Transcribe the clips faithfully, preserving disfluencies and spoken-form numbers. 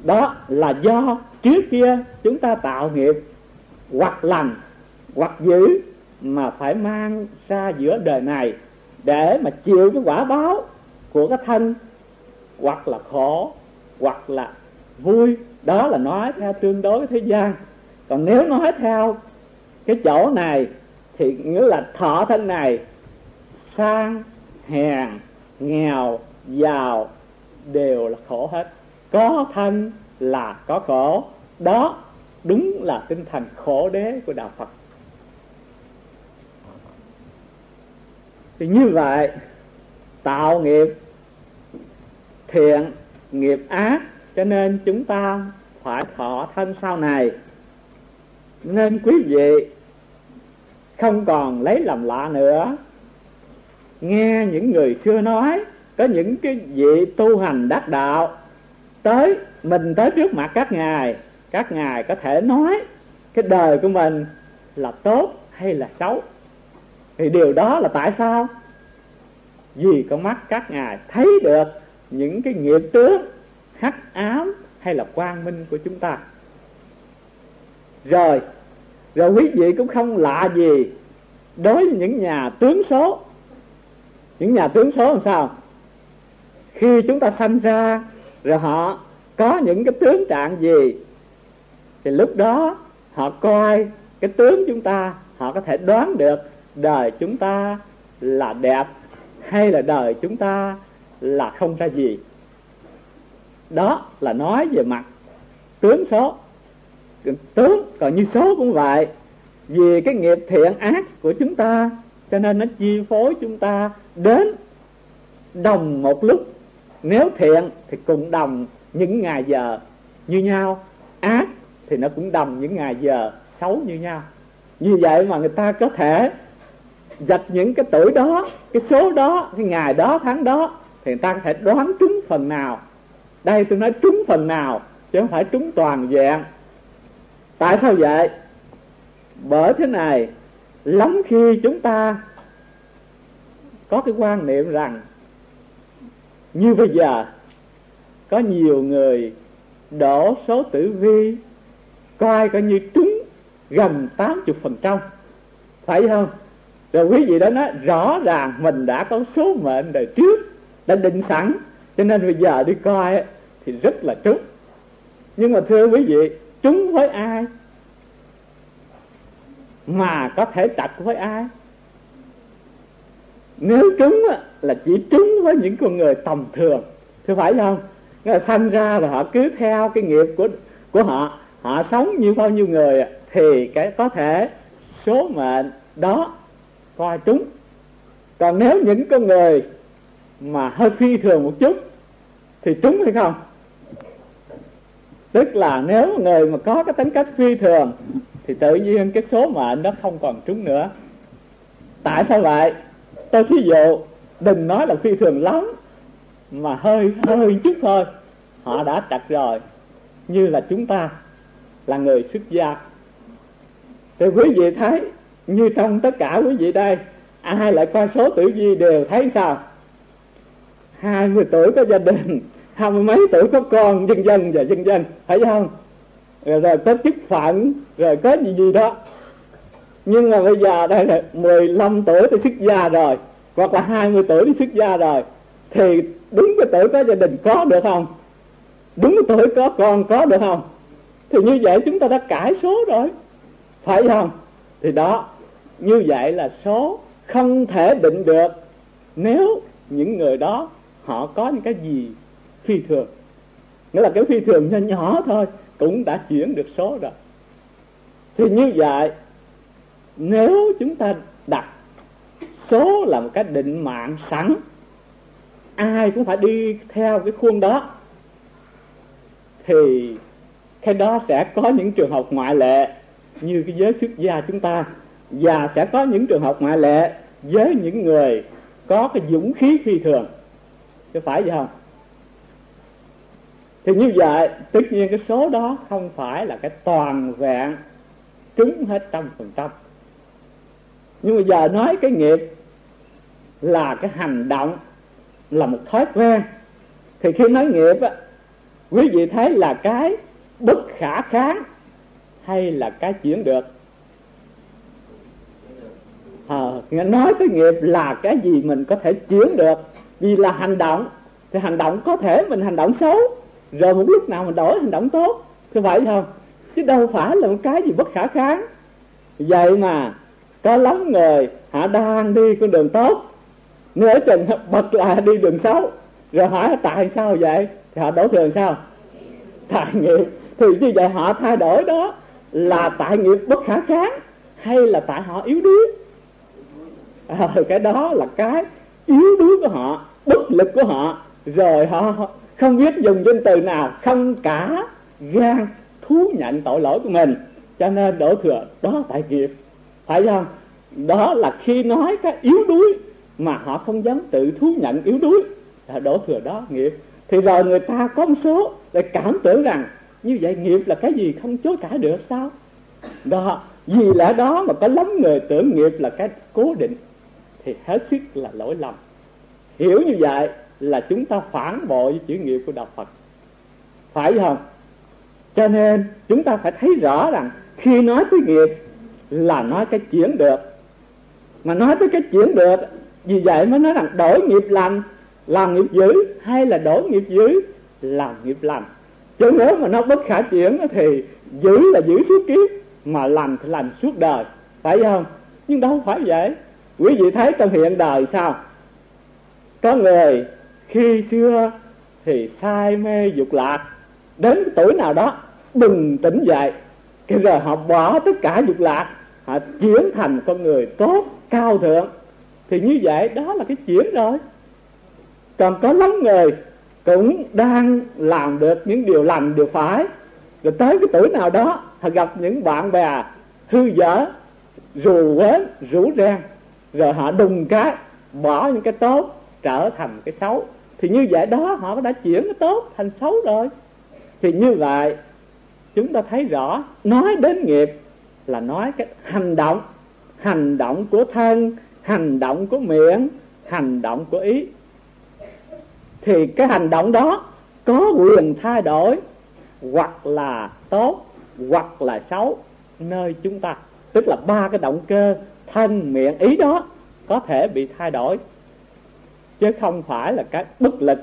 Đó là do trước kia chúng ta tạo nghiệp hoặc lành hoặc dữ mà phải mang ra giữa đời này để mà chịu cái quả báo của cái thân, hoặc là khổ hoặc là vui. Đó là nói theo tương đối với thế gian. Còn nếu nói theo cái chỗ này thì nghĩa là thọ thân này, sang hèn nghèo giàu đều là khổ hết. Có thân là có khổ. Đó đúng là tinh thần khổ đế của đạo Phật. Thì như vậy, tạo nghiệp thiện, nghiệp ác, cho nên chúng ta phải thọ thân sau này. Nên quý vị không còn lấy làm lạ nữa. Nghe những người xưa nói, có những cái vị tu hành đắc đạo tới, mình tới trước mặt các ngài, các ngài có thể nói cái đời của mình là tốt hay là xấu. Thì điều đó là tại sao? Vì con mắt các ngài thấy được những cái nghiệp tướng hắc ám hay là quang minh của chúng ta. Rồi, rồi quý vị cũng không lạ gì đối với những nhà tướng số. Những nhà tướng số làm sao? Khi chúng ta sanh ra, rồi họ có những cái tướng trạng gì, thì lúc đó họ coi cái tướng chúng ta, họ có thể đoán được đời chúng ta là đẹp hay là đời chúng ta là không ra gì. Đó là nói về mặt tướng số. Tướng còn như số cũng vậy. Vì cái nghiệp thiện ác của chúng ta, cho nên nó chi phối chúng ta đến đồng một lúc. Nếu thiện thì cũng đồng những ngày giờ như nhau, ác thì nó cũng đồng những ngày giờ xấu như nhau. Như vậy mà người ta có thể dạch những cái tuổi đó, cái số đó, cái ngày đó, tháng đó, thì người ta có thể đoán trúng phần nào. Đây tôi nói trúng phần nào, chứ không phải trúng toàn vẹn. Tại sao vậy? Bởi thế này, lắm khi chúng ta có cái quan niệm rằng như bây giờ có nhiều người đổ số tử vi coi coi như trúng gần tám mươi phần trăm, phải không? Rồi quý vị đó nói rõ ràng mình đã có số mệnh đời trước, đã định sẵn, cho nên bây giờ đi coi thì rất là trúng. Nhưng mà thưa quý vị, trúng với ai? Mà có thể trạch với ai? Nếu trúng là chỉ trúng với những con người tầm thường, thưa phải không? Nghĩa là sanh ra rồi họ cứ theo cái nghiệp của của họ, họ sống như bao nhiêu người thì cái có thể số mệnh đó coi trúng. Còn nếu những con người mà hơi phi thường một chút thì trúng hay không? Tức là nếu người mà có cái tính cách phi thường thì tự nhiên cái số mệnh đó không còn trúng nữa. Tại sao vậy? Tôi thí dụ, đừng nói là phi thường lắm, mà hơi hơi chút thôi, họ đã trật rồi. Như là chúng ta là người xuất gia, thì quý vị thấy như trong tất cả quý vị đây, ai lại coi số tử vi đều thấy sao? Hai mươi tuổi có gia đình, hai mươi mấy tuổi có con, dân dân và dân dân, phải không? Rồi, rồi có chức phận, rồi có gì gì đó. Nhưng mà bây giờ đây là mười lăm tuổi thì xuất gia rồi, hoặc là hai mươi tuổi thì xuất gia rồi, thì đúng cái tuổi có gia đình có được không? Đúng cái tuổi có con có được không? Thì như vậy chúng ta đã cải số rồi, phải không? Thì đó, như vậy là số không thể định được nếu những người đó họ có những cái gì phi thường. Nghĩa là cái phi thường nhỏ nhỏ thôi cũng đã chuyển được số rồi. Thì như vậy, nếu chúng ta đặt số là một cái định mạng sẵn, ai cũng phải đi theo cái khuôn đó, thì cái đó sẽ có những trường hợp ngoại lệ như cái giới xuất gia chúng ta, và sẽ có những trường hợp ngoại lệ với những người có cái dũng khí phi thường, chứ phải vậy không? Thì như vậy tất nhiên cái số đó không phải là cái toàn vẹn trúng hết trăm phần trăm. Nhưng mà giờ nói cái nghiệp là cái hành động, là một thói quen, thì khi nói nghiệp á, quý vị thấy là cái bất khả kháng hay là cái chuyển được? À, nói tới nghiệp là cái gì mình có thể chuyển được. Vì là hành động, thì hành động có thể mình hành động xấu, rồi một lúc nào mình đổi hành động tốt, có phải không? Chứ đâu phải là một cái gì bất khả kháng. Vậy mà có lắm người họ đang đi con đường tốt, nửa chừng bật lại đi đường xấu, rồi hỏi tại sao vậy, thì họ đổ thừa sao? Tại nghiệp. Thì như vậy họ thay đổi đó là tại nghiệp bất khả kháng hay là tại họ yếu đuối? À, cái đó là cái yếu đuối của họ, bất lực của họ, rồi họ không biết dùng danh từ nào, không cả gan thú nhận tội lỗi của mình, cho nên đổ thừa đó tại nghiệp, phải không? Đó là khi nói cái yếu đuối mà họ không dám tự thú nhận yếu đuối, là đổ thừa đó nghiệp. Thì rồi người ta có một số lại cảm tưởng rằng như vậy nghiệp là cái gì không chối cãi được sao? Đó, vì lẽ đó mà có lắm người tưởng nghiệp là cái cố định, thì hết sức là lỗi lầm. Hiểu như vậy là chúng ta phản bội với chữ nghiệp của Đạo Phật, phải không? Cho nên chúng ta phải thấy rõ rằng khi nói tới nghiệp là nói cái chuyển được. Mà nói tới cái chuyển được, vì vậy mới nói rằng đổi nghiệp lành làm nghiệp dữ, hay là đổi nghiệp dữ làm nghiệp lành. Chứ nếu mà nó bất khả chuyển thì dữ là giữ suốt kiếp, mà lành thì lành suốt đời, phải không? Nhưng đâu phải vậy. Quý vị thấy trong hiện đời sao? Có người khi xưa thì say mê dục lạc, đến tuổi nào đó bừng tỉnh dậy, cái rồi họ bỏ tất cả dục lạc, họ chuyển thành con người tốt, cao thượng. Thì như vậy đó là cái chuyển rồi. Còn có lắm người cũng đang làm được những điều lành, điều phải, rồi tới cái tuổi nào đó họ gặp những bạn bè hư dở, rù quến, rủ reng, rồi họ đùng cái bỏ những cái tốt trở thành cái xấu. Thì như vậy đó họ đã chuyển cái tốt thành xấu rồi. Thì như vậy chúng ta thấy rõ, nói đến nghiệp là nói cái hành động, hành động của thân, hành động của miệng, hành động của ý. Thì cái hành động đó có quyền thay đổi, hoặc là tốt hoặc là xấu nơi chúng ta. Tức là ba cái động cơ thân, miệng, ý đó có thể bị thay đổi, chứ không phải là cái bất lực.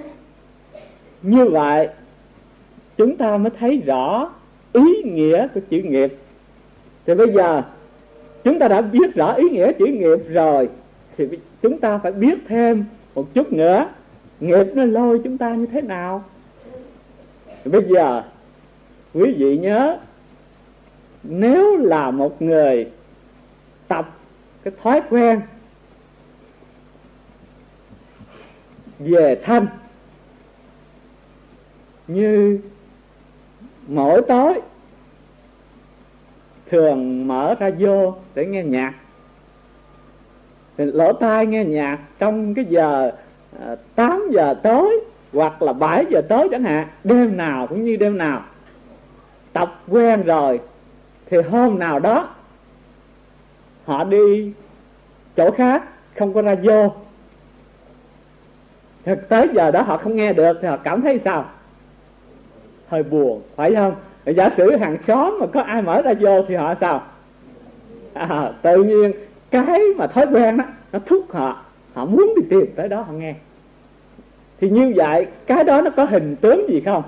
Như vậy chúng ta mới thấy rõ ý nghĩa của chữ nghiệp. Thì bây giờ chúng ta đã biết rõ ý nghĩa chữ nghiệp rồi, thì chúng ta phải biết thêm một chút nữa, nghiệp nó lôi chúng ta như thế nào. Thì bây giờ quý vị nhớ, nếu là một người tập cái thói quen về thân, như mỗi tối thường mở radio để nghe nhạc, thì lỗ tai nghe nhạc trong cái giờ à, tám giờ tối hoặc là bảy giờ tối chẳng hạn, đêm nào cũng như đêm nào, tập quen rồi, thì hôm nào đó họ đi chỗ khác không có radio, thực tới giờ đó họ không nghe được, thì họ cảm thấy sao? Hơi buồn, phải không? Giả sử hàng xóm mà có ai mở radio thì họ sao? À, tự nhiên cái mà thói quen đó nó thúc họ, họ muốn đi tìm tới đó họ nghe. Thì như vậy cái đó nó có hình tướng gì không?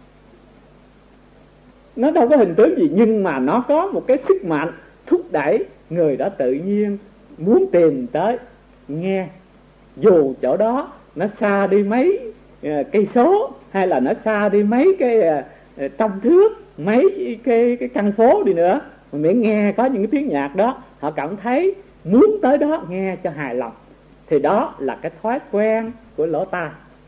Nó đâu có hình tướng gì, nhưng mà nó có một cái sức mạnh thúc đẩy người đó tự nhiên muốn tìm tới nghe, dù chỗ đó nó xa đi mấy cây số, hay là nó xa đi mấy cái uh, trăm thước, mấy cái cái căn phố đi nữa, mà miễn nghe có những cái tiếng nhạc đó, họ cảm thấy muốn tới đó nghe cho hài lòng. Thì đó là cái thói quen của lỗ tai.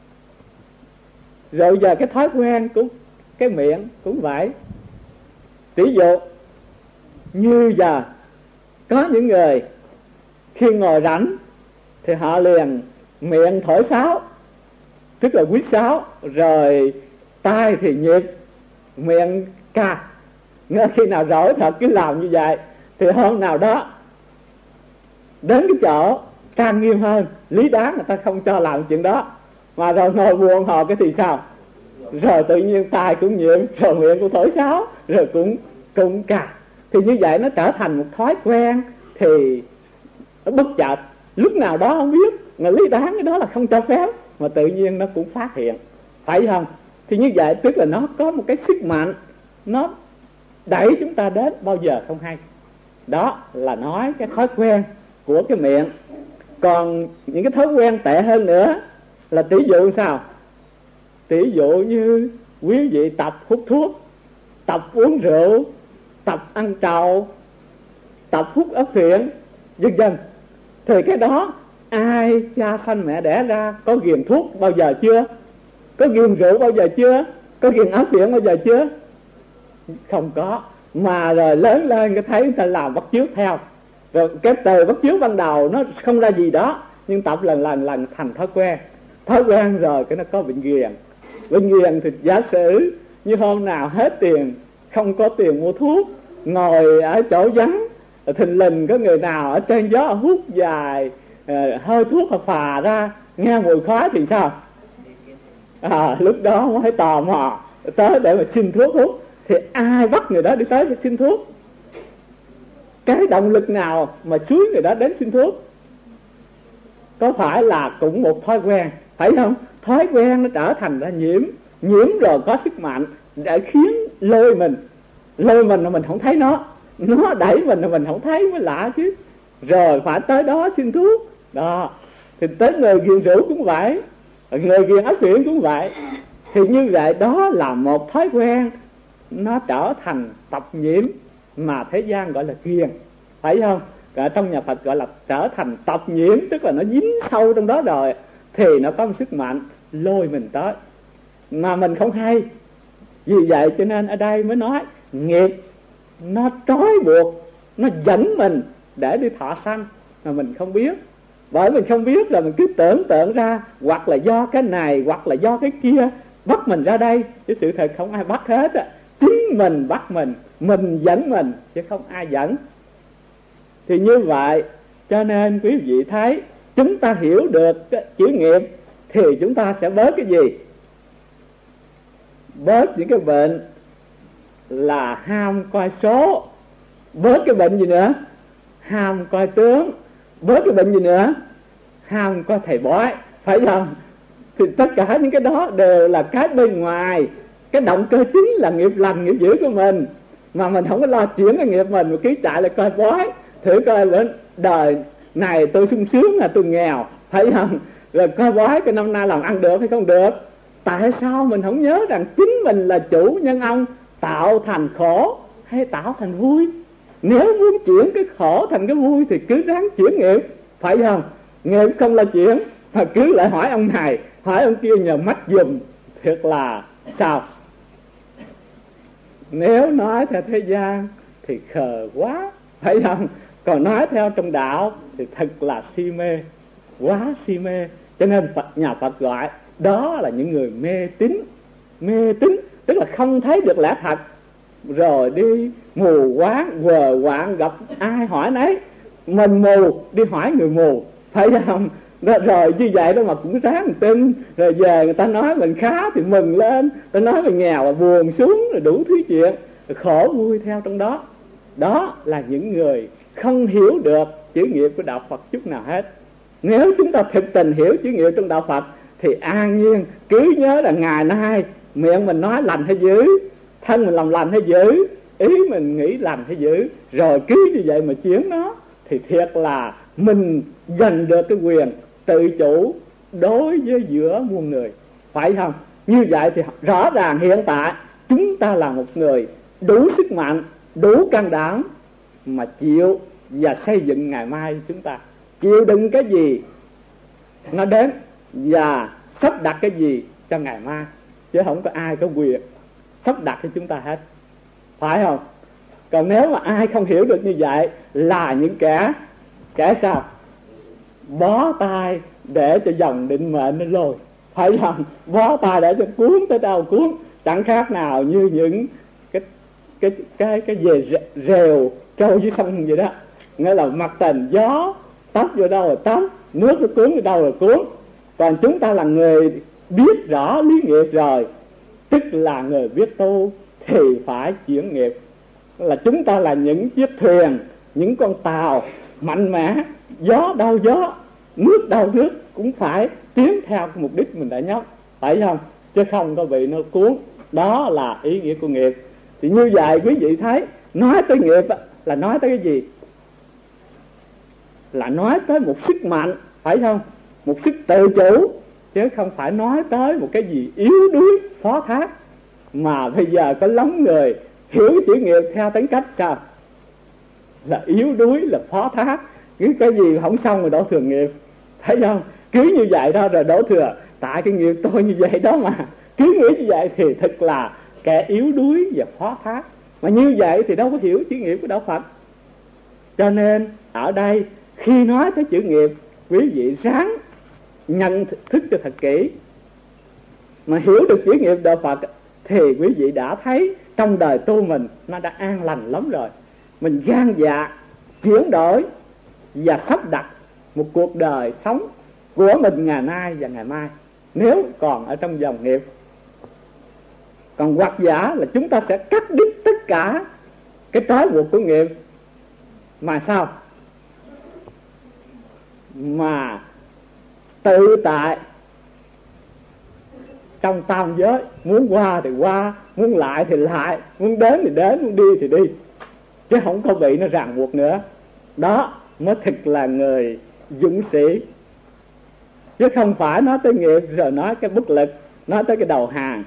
Rồi giờ cái thói quen của cái miệng cũng vậy. Ví dụ như giờ có những người khi ngồi rảnh thì họ liền miệng thổi sáo, tức là huýt sáo, rồi tai thì nhịp, miệng ca. Ngay khi nào rỗi thật cứ làm như vậy, thì hôm nào đó đến cái chỗ trang nghiêm hơn, lý đáng người ta không cho làm chuyện đó, mà rồi ngồi buồn họ cái thì sao? rồi tự nhiên tai cũng nhiễm, rồi miệng cũng thổi sáo, rồi cũng cũng cà. Thì như vậy nó trở thành một thói quen, thì nó bất chợt lúc nào đó không biết, mà lý đáng cái đó là không cho phép, mà tự nhiên nó cũng phát hiện, phải không? Thì như vậy tức là nó có một cái sức mạnh, nó đẩy chúng ta đến bao giờ không hay. Đó là nói cái thói quen của cái miệng. Còn những cái thói quen tệ hơn nữa là tỷ dụ sao? Tỷ dụ như quý vị tập hút thuốc, tập uống rượu, tập ăn trầu, tập hút ớt phiện, vân vân. Thì cái đó ai cha sanh mẹ đẻ ra có ghiền thuốc bao giờ chưa? Có ghiền rượu bao giờ chưa? Có ghiền ớt phiện bao giờ chưa? Không có. Mà rồi lớn lên cái thấy người ta làm bắt chước theo, rồi cái từ bắt chước ban đầu nó không ra gì đó, nhưng tập lần lần lần thành thói quen. Thói quen rồi cái nó có bệnh ghiền. Bệnh ghiền thì giả sử như hôm nào hết tiền, không có tiền mua thuốc, ngồi ở chỗ vắng, thình lình có người nào ở trên gió hút dài hơi thuốc hoặc phà ra, nghe mùi khói thì sao? À, lúc đó mới tò mò tới để mà xin thuốc hút. Thì ai bắt người đó đi tới để xin thuốc? Cái động lực nào mà xúi người đó đến xin thuốc? Có phải là cũng một thói quen, phải không? Thói quen nó trở thành ra nhiễm, nhiễm rồi có sức mạnh để khiến lôi mình, lôi mình mà mình không thấy nó, nó đẩy mình mà mình không thấy mới lạ chứ. Rồi phải tới đó xin thuốc. Đó, thì tới người ghiền rượu cũng vậy, người ghiền ớt phiện cũng vậy. Thì như vậy đó là một thói quen, nó trở thành tập nhiễm mà thế gian gọi là ghiền, phải không? Ở trong nhà Phật gọi là trở thành tập nhiễm, tức là nó dính sâu trong đó rồi, thì nó có một sức mạnh lôi mình tới mà mình không hay. Vì vậy cho nên ở đây mới nói nghiệp nó trói buộc, nó dẫn mình để đi thọ sanh mà mình không biết. Bởi mình không biết là mình cứ tưởng tượng ra, hoặc là do cái này hoặc là do cái kia bắt mình ra đây, chứ sự thật không ai bắt hết á. Chính mình bắt mình, mình dẫn mình chứ không ai dẫn. Thì như vậy cho nên quý vị thấy, chúng ta hiểu được cái chữ nghiệp thì chúng ta sẽ bớt cái gì? Bớt những cái bệnh là ham coi số. Bớt cái bệnh gì nữa? Ham coi tướng. Bớt cái bệnh gì nữa? Ham coi thầy bói, phải không? Thì tất cả những cái đó đều là cái bên ngoài. Cái động cơ chính là nghiệp lành, nghiệp dữ của mình, mà mình không có lo chuyển cái nghiệp mình, mà cứ chạy lại coi bói, thử coi bữa đời này tôi sung sướng là tôi nghèo, phải không? Rồi coi bói cái năm nay làm ăn được hay không được. Tại sao mình không nhớ rằng chính mình là chủ nhân ông, tạo thành khổ hay tạo thành vui? Nếu muốn chuyển cái khổ thành cái vui thì cứ ráng chuyển nghiệp, phải không? Nghiệp không là chuyển, mà cứ lại hỏi ông này, hỏi ông kia nhờ mắt dùm, thiệt là sao? Nếu nói theo thế gian thì khờ quá, phải không? Còn nói theo trong đạo thì thật là si mê, quá si mê. Cho nên Phật, nhà Phật gọi đó là những người mê tín. Mê tín tức là không thấy được lẽ thật, rồi đi mù quáng quờ quạng, gặp ai hỏi nấy. Mình mù đi hỏi người mù, phải không? Rồi như vậy đó mà cũng ráng tin. Rồi về người ta nói mình khá thì mừng lên, ta nói mình nghèo là buồn xuống, rồi đủ thứ chuyện, rồi khổ vui theo trong đó. Đó là những người không hiểu được chữ nghiệp của đạo Phật chút nào hết. Nếu chúng ta thực tình hiểu chữ nghiệp trong đạo Phật thì an nhiên cứ nhớ là ngày nay miệng mình nói lành hay dữ, thân mình làm lành hay dữ, ý mình nghĩ lành hay dữ, rồi cứ như vậy mà chiến nó, thì thiệt là mình giành được cái quyền tự chủ đối với giữa muôn người, phải không? Như vậy thì rõ ràng hiện tại chúng ta là một người đủ sức mạnh, đủ can đảm mà chịu và xây dựng ngày mai chúng ta. Chịu đựng cái gì nó đến và sắp đặt cái gì cho ngày mai, chứ không có ai có quyền sắp đặt cho chúng ta hết, phải không? Còn nếu mà ai không hiểu được như vậy là những kẻ kẻ sao? Bó tay để cho dòng định mệnh nó lôi, phải không? Bó tay để cho cuốn tới đâu cuốn, chẳng khác nào như những cái cái cái cái về rèo trôi dưới sông vậy đó. Nghĩa là mặt tình gió tóc vô đâu rồi tóc, nước nó cuốn vô đâu rồi cuốn. Còn chúng ta là người biết rõ lý nghiệp rồi tức là người biết tu thì phải chuyển nghiệp. Là chúng ta là những chiếc thuyền, những con tàu mạnh mẽ, gió đâu gió, nước đâu nước, cũng phải tiến theo cái mục đích mình đã nhóc, phải không? Chứ không có bị nó cuốn. Đó là ý nghĩa của nghiệp. Thì như vậy quý vị thấy, nói tới nghiệp là nói tới cái gì? Là nói tới một sức mạnh, phải không? Một sức tự chủ, chứ không phải nói tới một cái gì yếu đuối, phó thác. Mà bây giờ có lắm người hiểu chữ nghiệp theo tính cách sao? Là yếu đuối, là phó thác, cứ cái gì không xong rồi đổ thừa nghiệp, thấy không? Cứ như vậy đó rồi đổ thừa tại cái nghiệp tôi như vậy đó mà. Cứ nghĩ như vậy thì thật là kẻ yếu đuối và phó thác. Mà như vậy thì đâu có hiểu chữ nghiệp của Đạo Phật. Cho nên ở đây khi nói tới chữ nghiệp, quý vị ráng nhận thức cho thật kỹ. Mà hiểu được chữ nghiệp Đạo Phật thì quý vị đã thấy trong đời tu mình nó đã an lành lắm rồi. Mình gan dạ chuyển đổi và sắp đặt một cuộc đời sống của mình ngày nay và ngày mai, nếu còn ở trong dòng nghiệp. Còn hoặc giả là chúng ta sẽ cắt đứt tất cả cái trói buộc của nghiệp. Mà sao? Mà tự tại trong tam giới, muốn qua thì qua, muốn lại thì lại, muốn đến thì đến, muốn đi thì đi, chứ không có bị nó ràng buộc nữa. Đó mới thực là người dũng sĩ. Chứ không phải nói tới nghiệp rồi nói cái bất lực, nói tới cái đầu hàng.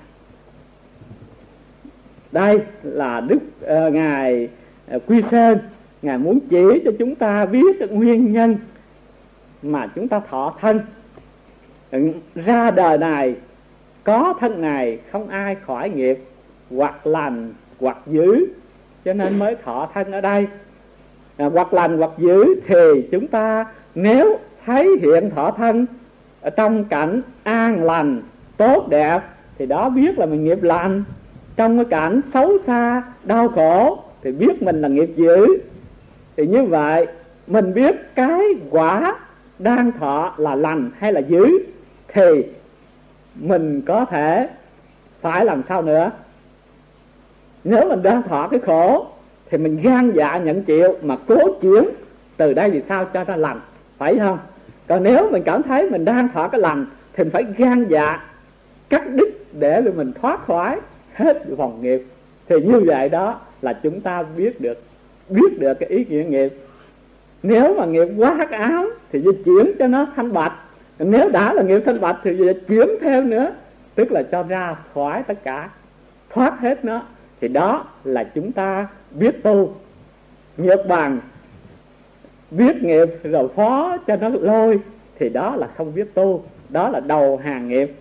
Đây là Đức uh, Ngài uh, Quy Sơn, Ngài muốn chỉ cho chúng ta biết được nguyên nhân mà chúng ta thọ thân. Ra đời này có thân này không ai khỏi nghiệp, hoặc lành hoặc dữ, cho nên mới thọ thân ở đây. À, hoặc lành hoặc dữ thì chúng ta nếu thấy hiện thọ thân ở trong cảnh an lành tốt đẹp thì đó biết là mình nghiệp lành. Trong cái cảnh xấu xa đau khổ thì biết mình là nghiệp dữ. Thì như vậy mình biết cái quả đang thọ là lành hay là dữ thì mình có thể phải làm sao nữa. Nếu mình đang thọ cái khổ thì mình gan dạ nhận chịu mà cố chuyển từ đây vì sao cho nó lành, phải không? Còn nếu mình cảm thấy mình đang thọ cái lành thì mình phải gan dạ cắt đứt để mình thoát khỏi hết vòng nghiệp. Thì như vậy đó là chúng ta biết được biết được cái ý nghĩa nghiệp. Nếu mà nghiệp quá hắc ám thì di chuyển cho nó thanh bạch. Nếu đã là nghiệp thanh bạch thì di chuyển thêm nữa, tức là cho ra khỏi tất cả, thoát hết nó. Thì đó là chúng ta biết tu. Nhược bằng biết nghiệp rồi phó cho nó lôi thì đó là không biết tu, đó là đầu hàng nghiệp.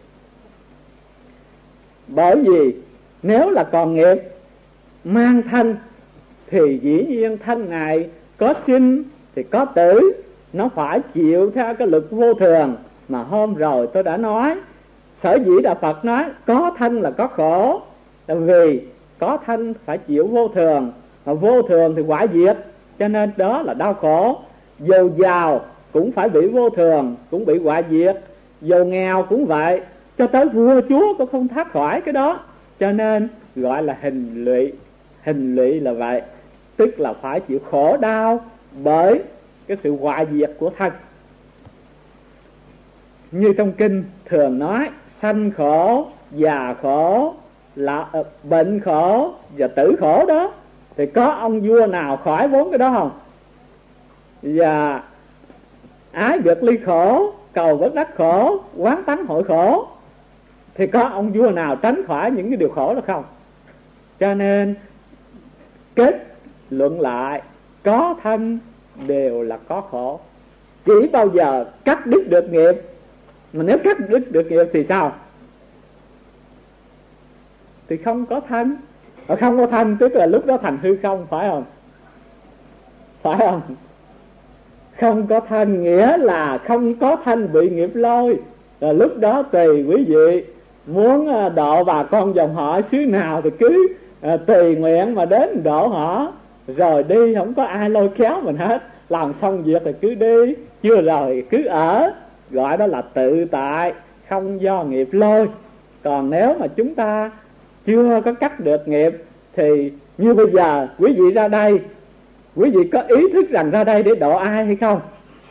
Bởi vì nếu là còn nghiệp mang thân thì dĩ nhiên thân này có sinh thì có tử, nó phải chịu theo cái luật vô thường mà hôm rồi tôi đã nói. Sở dĩ Đạo Phật nói có thân là có khổ, là vì có thân phải chịu vô thường, mà vô thường thì quả diệt, cho nên đó là đau khổ. Dù giàu cũng phải bị vô thường, cũng bị quả diệt, dù nghèo cũng vậy, cho tới vua chúa cũng không thoát khỏi cái đó, cho nên gọi là hình lụy. Hình lụy là vậy, tức là phải chịu khổ đau bởi cái sự hoại diệt của thân. Như trong kinh thường nói sanh khổ, già khổ, là bệnh khổ và tử khổ đó. Thì có ông vua nào khỏi bốn cái đó không? Và ái biệt ly khổ, cầu bất đắc khổ, quán tánh hội khổ, thì có ông vua nào tránh khỏi những cái điều khổ đó không? Cho nên kết luận lại, có thân đều là có khổ. Chỉ bao giờ cắt đứt được nghiệp. Mà nếu cắt đứt được nghiệp thì sao? Thì không có thân. Mà không có thân tức là lúc đó thành hư không, phải không? Phải không? Không có thân nghĩa là không có thân bị nghiệp lôi. Rồi lúc đó tùy quý vị muốn độ bà con dòng họ xứ nào thì cứ à, tùy nguyện mà đến độ họ. Rồi đi không có ai lôi kéo mình hết. Làm xong việc thì cứ đi, chưa rồi cứ ở. Gọi đó là tự tại, không do nghiệp lôi. Còn nếu mà chúng ta chưa có cắt được nghiệp. Thì như bây giờ quý vị ra đây, quý vị có ý thức rằng ra đây để độ ai hay không?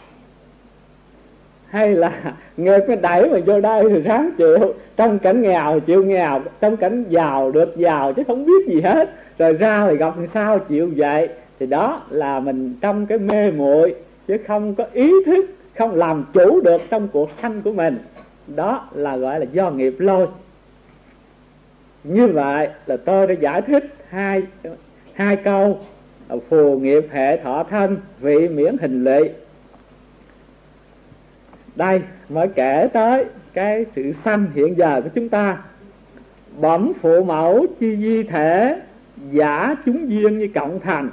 Hay là nghiệp nó đẩy mà vô đây thì ráng chịu, trong cảnh nghèo chịu nghèo, trong cảnh giàu được giàu chứ không biết gì hết, rồi ra thì gặp làm sao chịu vậy? Thì đó là mình trong cái mê muội, chứ không có ý thức, không làm chủ được trong cuộc sanh của mình. Đó là gọi là do nghiệp lôi. Như vậy là tôi đã giải thích hai hai câu: phù nghiệp hệ thọ thân, vị miễn hình lụy. Đây mới kể tới cái sự sanh hiện giờ của chúng ta. Bẩm phụ mẫu chi di thể, giả chúng duyên như cộng thành.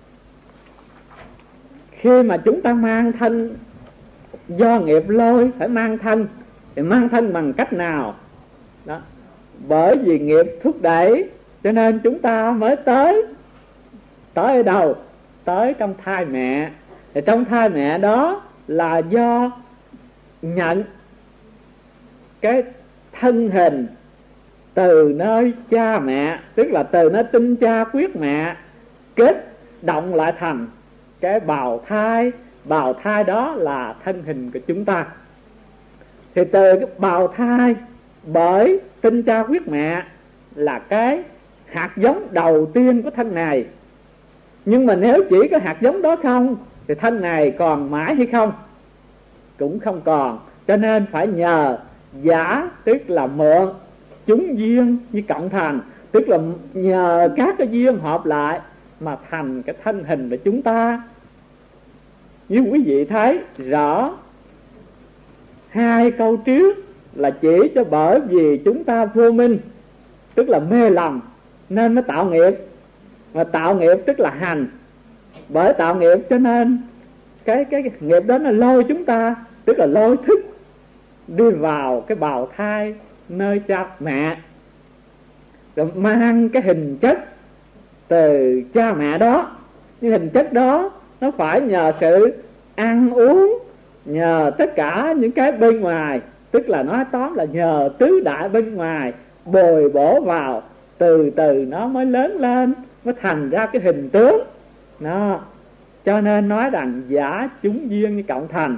Khi mà chúng ta mang thân do nghiệp lôi, phải mang thân, thì mang thân bằng cách nào? Đó. Bởi vì nghiệp thúc đẩy, cho nên chúng ta mới tới. Tới ở đâu? Tới trong thai mẹ. Thì trong thai mẹ đó là do nhận cái thân hình từ nơi cha mẹ, tức là từ nơi tinh cha quyết mẹ, kết động lại thành cái bào thai. Bào thai đó là thân hình của chúng ta. Thì từ cái bào thai, bởi tinh cha quyết mẹ là cái hạt giống đầu tiên của thân này. Nhưng mà nếu chỉ có hạt giống đó không, thì thân này còn mãi hay không? Cũng không còn. Cho nên phải nhờ giả, tức là mượn chúng duyên như cộng thành, tức là nhờ các cái duyên hợp lại mà thành cái thân hình của chúng ta. Như quý vị thấy rõ, hai câu trước là chỉ cho bởi vì chúng ta vô minh, tức là mê lầm, nên mới tạo nghiệp. Mà tạo nghiệp tức là hành. Bởi tạo nghiệp cho nên cái, cái nghiệp đó nó lôi chúng ta, tức là lôi thức đi vào cái bào thai nơi cha mẹ, rồi mang cái hình chất từ cha mẹ đó. Nhưng hình chất đó nó phải nhờ sự ăn uống, nhờ tất cả những cái bên ngoài, tức là nói tóm là nhờ tứ đại bên ngoài bồi bổ vào, từ từ nó mới lớn lên, mới thành ra cái hình tướng đó. Cho nên nói rằng giả chúng duyên như cộng thành.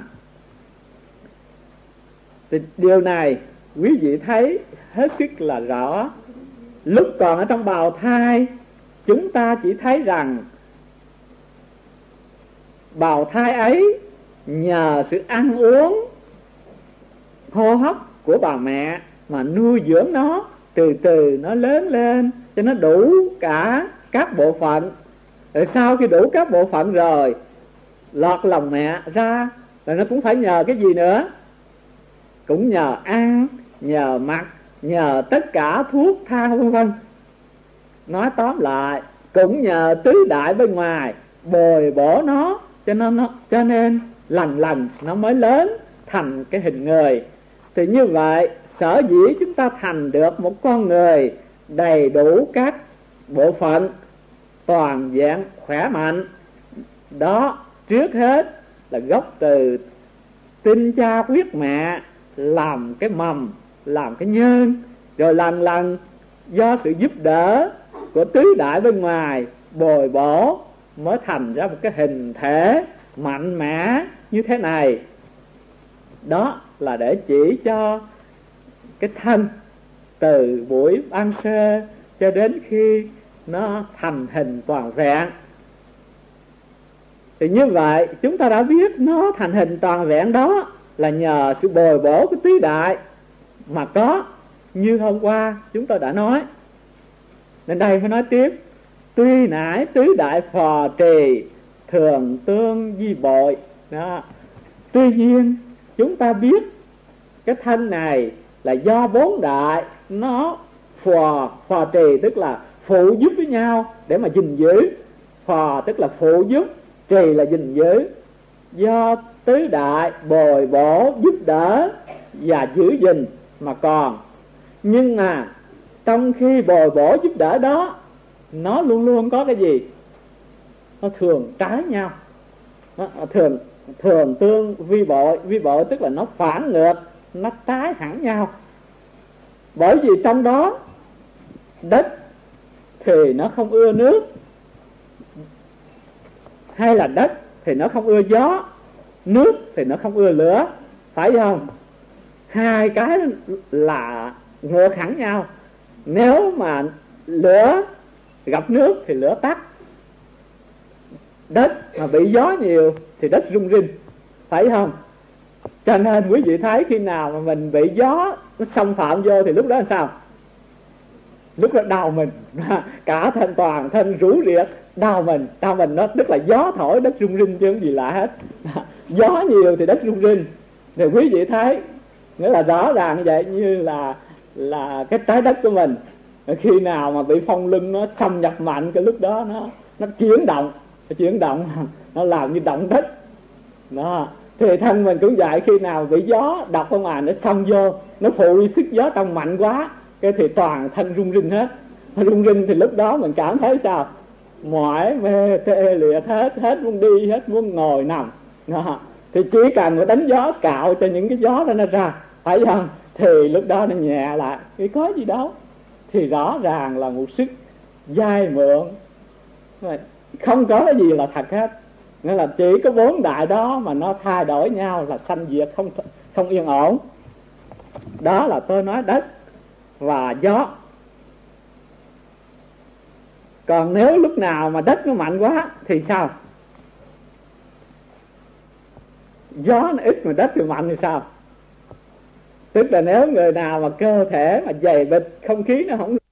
Thì điều này quý vị thấy hết sức là rõ. Lúc còn ở trong bào thai, chúng ta chỉ thấy rằng bào thai ấy nhờ sự ăn uống, hô hấp của bà mẹ mà nuôi dưỡng nó, từ từ nó lớn lên cho nó đủ cả các bộ phận. Rồi sau khi đủ các bộ phận rồi, lọt lòng mẹ ra, là nó cũng phải nhờ cái gì nữa? Cũng nhờ ăn, nhờ mặc, nhờ tất cả thuốc thang vân vân. Nói tóm lại, cũng nhờ tứ đại bên ngoài bồi bổ nó, cho nên nó cho nên lần lần nó mới lớn thành cái hình người. Thì như vậy, sở dĩ chúng ta thành được một con người đầy đủ các bộ phận, toàn vẹn khỏe mạnh, đó trước hết là gốc từ tinh cha quyết mẹ làm cái mầm, làm cái nhân, rồi lần lần do sự giúp đỡ của tứ đại bên ngoài bồi bổ mới thành ra một cái hình thể mạnh mẽ như thế này. Đó là để chỉ cho cái thân từ buổi ban sơ cho đến khi nó thành hình toàn vẹn. Thì như vậy chúng ta đã biết nó thành hình toàn vẹn đó là nhờ sự bồi bổ của tứ đại mà có, như hôm qua chúng tôi đã nói. Nên đây phải nói tiếp: tuy nãy tứ đại phò trì, thường tương di bội đó. Tuy nhiên chúng ta biết cái thân này là do bốn đại nó phò, phò trì tức là phụ giúp với nhau để mà gìn giữ. Phò tức là phụ giúp, trì là gìn giữ. Do tứ đại bồi bổ giúp đỡ và giữ gìn mà còn. Nhưng mà trong khi bồi bổ giúp đỡ đó, nó luôn luôn có cái gì? Nó thường trái nhau. Nó thường thường tương vi bội. Vi bội tức là nó phản ngược, nó trái hẳn nhau. Bởi vì trong đó đất thì nó không ưa nước, hay là đất thì nó không ưa gió, nước thì nó không ưa lửa, phải không? Hai cái là ngược hẳn nhau. Nếu mà lửa gặp nước thì lửa tắt, đất mà bị gió nhiều thì đất rung rinh, phải không? Cho nên quý vị thấy khi nào mà mình bị gió nó xâm phạm vô thì lúc đó là sao? Lúc đó đau mình, cả thân toàn thân rũ rịa, đau mình, đau mình nó tức là gió thổi đất rung rinh chứ không gì lạ hết. Gió nhiều thì đất rung rinh. Thì quý vị thấy nghĩa là rõ ràng vậy, như là là cái trái đất của mình khi nào mà bị phong lưng nó xâm nhập mạnh, cái lúc đó nó nó chuyển động, nó chuyển động nó làm như động đất đó. Thì thân mình cũng vậy, khi nào bị gió đập ở ngoài nó xông vô, nó phụ đi sức gió trong mạnh quá, cái thì toàn thân rung rinh hết. Rung rinh thì lúc đó mình cảm thấy sao? Mỏi mê tê liệt hết, hết muốn đi, hết muốn ngồi nằm đó. Thì chỉ cần một đánh gió cạo cho những cái gió đó nó ra, phải không? Thì lúc đó nó nhẹ lại, thì có gì đâu. Thì rõ ràng là một sức dai mượn, không có cái gì là thật hết. Nên là chỉ có bốn đại đó mà nó thay đổi nhau là sanh diệt không không yên ổn. Đó là tôi nói đất và gió. Còn nếu lúc nào mà đất nó mạnh quá thì sao? Gió nó ít mà đất thì mạnh thì sao? Tức là nếu người nào mà cơ thể mà dày bịch, không khí nó không